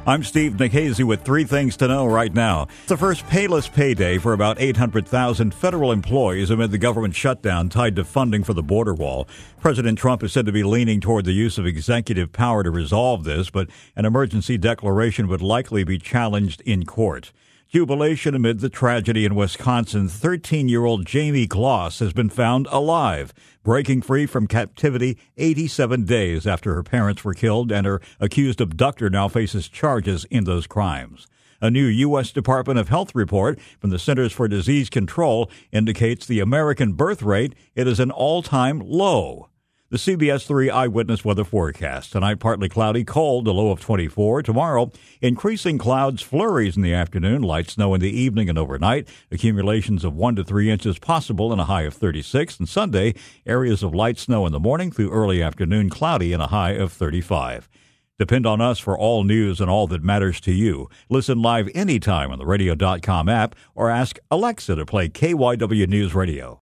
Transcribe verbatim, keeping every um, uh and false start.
I'm Steve Nikhazy with three things to know right now. It's the first payless payday for about eight hundred thousand federal employees amid the government shutdown tied to funding for the border wall. President Trump is said to be leaning toward the use of executive power to resolve this, but an emergency declaration would likely be challenged in court. Jubilation amid the tragedy in Wisconsin. thirteen-year-old Jamie Gloss has been found alive, breaking free from captivity eighty-seven days after her parents were killed, and her accused abductor now faces charges in those crimes. A new U S Department of Health report from the Centers for Disease Control indicates the American birth rate it is an all-time low. The C B S three Eyewitness Weather Forecast. Tonight, partly cloudy, cold, a low of twenty-four. Tomorrow, increasing clouds, flurries in the afternoon, light snow in the evening and overnight. Accumulations of one to three inches possible and a high of thirty-six. And Sunday, areas of light snow in the morning through early afternoon, cloudy and a high of thirty-five. Depend on us for all news and all that matters to you. Listen live anytime on the radio dot com app or ask Alexa to play K Y W News Radio.